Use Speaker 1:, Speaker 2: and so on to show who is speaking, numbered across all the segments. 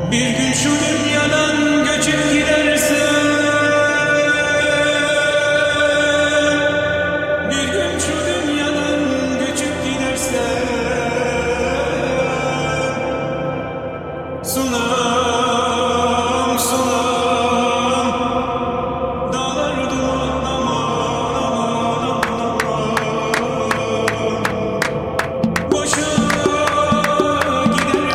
Speaker 1: Bir gün şu dünyadan göçüp gidersen, bir gün şu dünyadan göçüp gidersen, sunam sunam dağlar duman aman aman aman boşa gider.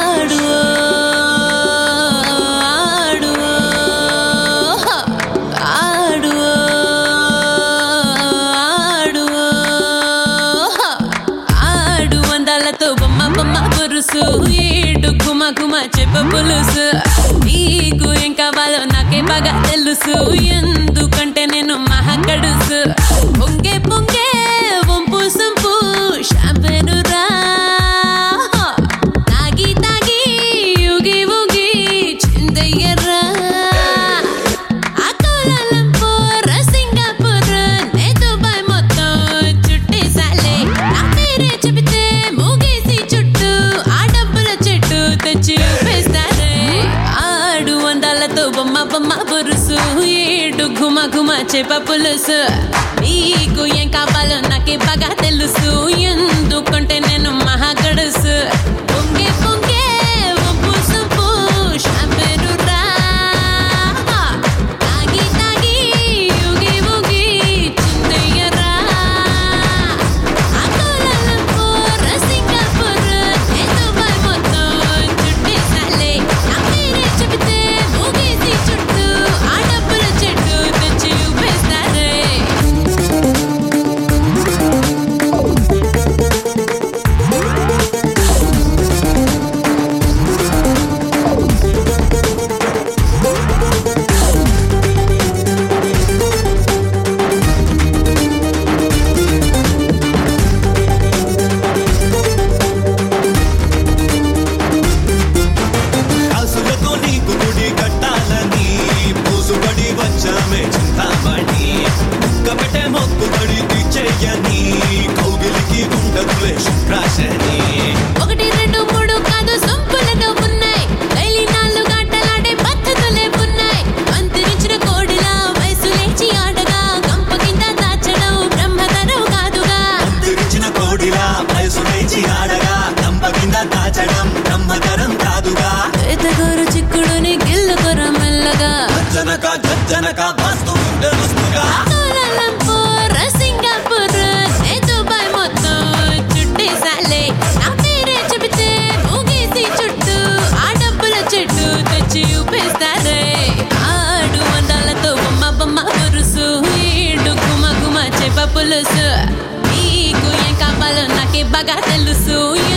Speaker 2: ఈడు గుమ గుమ చెప్ప పులుసు నీకు ఏం కావాలో నాకే బాగా తెలుసు ఎందుకంటే నేను మహాకడుసు పొంగే పొంగే వంపు సంపు షాంపెను రా తాగి తాగి ఊగి ఊగి చిందయ్యరా అకోలాలంపూర్ సింగపూర్ నే దుబాయ్ మొత్తం చుట్టేసాలే నా పేరే చెబితే మూగేసి చుట్టూ ఆ డబ్బుల చెట్టు తెచ్చి ఊపేస్తారే ఆడు అందాలతో బొమ్మ బొమ్మ పురుసు ఏడు గుమ గుమ చేప పులుసు నీకు ఏం కావాలో నాకే బాగా తెలుసు ఎందుకంటే నేను మహాగడుసు పొంగే పొంగే వంపు సంపు షాంపెను రా తాగి తాగి ఊగి ఊగి చిందయ్యరా అకోలాలంపూర్ సింగపూర్ నే దుబాయ్ మొత్తం చుట్టేసాలే నా పేరే చెబితే మూగేసి చుట్టూ ఆ డబ్బుల చెట్టు తెచ్చి ఊపేస్తారే
Speaker 3: కాసులతో నీకు గుడి కట్టాలని పూసుబడి వచ్చామే చింతామణి ముక్కబెట్టే మొక్కుబడి తీర్చేయని కౌగిలికి ఉండదులే శుక్రాశని
Speaker 2: ఒకటి రెండు మూడు కాదు సొంపులుగా ఉన్నాయి డైలీ 4 గంటలాడే పద్ధతులే ఉన్నాయి అంతరించిన కోడిలా వయసు లేచి ఆడగా గంప కింద దాచడం బ్రహ్మతరం కాదుగా
Speaker 3: తిరిచిన కోడిలా వయసు లేచి ఆడగా దంప కింద దాచడం బ్రహ్మతరం కాదుగా
Speaker 2: ఎతగోరు చిక్కుడుని గిల్లుకొర మెల్లగా
Speaker 3: జనక వస్తూ ఉండే వస్తుగా
Speaker 2: కోలాలంపూర్ సింగపూర్ నే దుబాయ్ మొత్తం చుట్టేసాలే నా పేరే చెబితే మూగేసి చుట్టూ ఆ డబ్బుల చెట్టు తెచ్చి ఊపేస్తారే ఆడు అందాలతో బొమ్మ బొమ్మ పురుసు ఈడు గుమ గుమ చేప పులుసు నీకు ఏం కావాలో నాకే బాగా తెలుసు